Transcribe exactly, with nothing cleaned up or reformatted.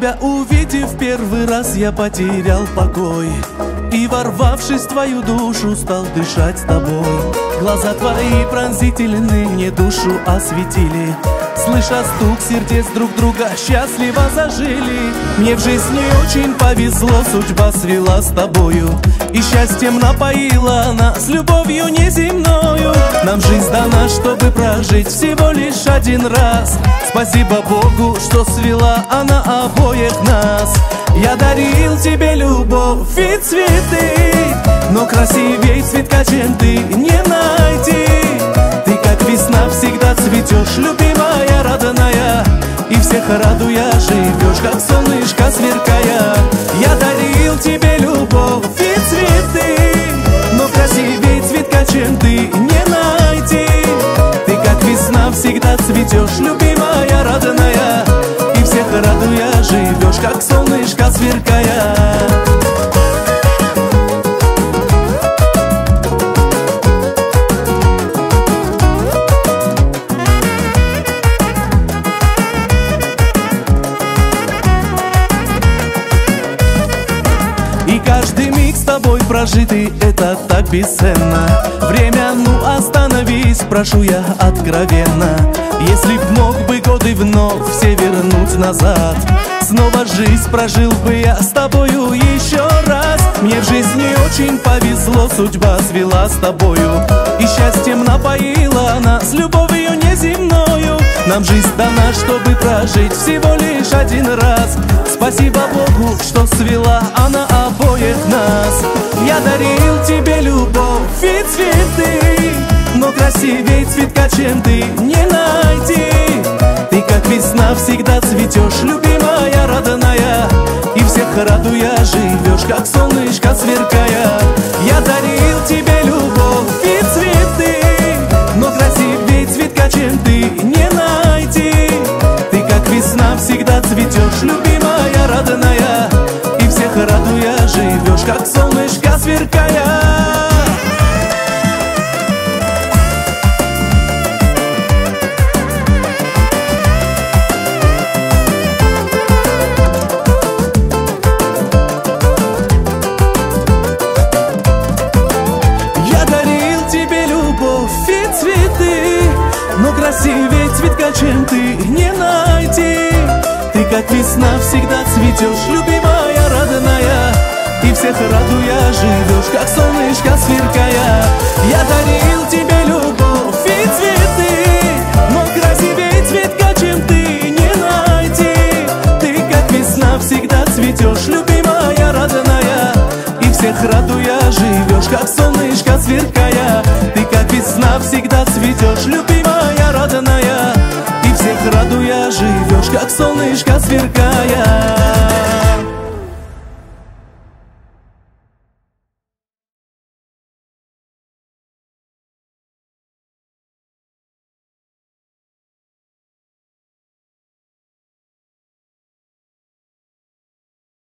Тебя увидев первый раз, я потерял покой, и, ворвавшись в твою душу, стал дышать с тобой. Глаза твои пронзительны, мне душу осветили. Слыша стук сердец друг друга, счастливо зажили. Мне в жизни очень повезло, судьба свела с тобою, и счастьем напоила нас любовью неземною. Нам жизнь дана, чтобы прожить всего лишь один раз. Спасибо Богу, что свела она обоих нас. Я дарил тебе любовь и цветы, но красивей цветка, чем ты, не найти. Ты как весна всегда цветешь, любимая, родная, и всех радуя живешь, как солнышко сверкая. Я дарил тебе любовь и цветы, но красивей цветка, чем ты, не найти. Ты как весна всегда цветешь, любимая, родная, и всех радуя живешь, как солнышко сверкая. И каждый миг с тобой прожитый, это так бесценно. Время, ну остановись, прошу я откровенно. Если б мог бы годы вновь все вернуть назад, снова жизнь прожил бы я с тобою еще раз. Мне в жизни очень повезло, судьба свела с тобою, и счастьем напоила нас любовью неземною. Нам жизнь дана, чтобы прожить всего лишь один раз. Спасибо Богу, что свела она обоих нас. Я дарил тебе любовь и цветы, но красивей цветка, чем ты, не найти. Ты как весна всегда цветешь, любимая, родная, и всех радуя живешь, как солнышко сверкая. Я дарил тебе любовь и цветы, но красивей цветка, чем ты, не найти. Ты как весна всегда цветешь, любимая, родная, и всех радуя живешь, как солнышко сверкая. Но красивей цветка, чем ты, не найти. Ты как весна всегда цветешь, любимая, родная, и всех радуя живешь, как солнышко сверкая. Я дарил тебе любовь и цветы, но красивей цветка, чем ты, не найти. Ты как весна всегда цветешь, любимая, родная, и всех радуя живешь, как солнышко сверкая. Ты как весна всегда цветешь, любимая, родная, и всех радуя живешь, как солнышко сверкая.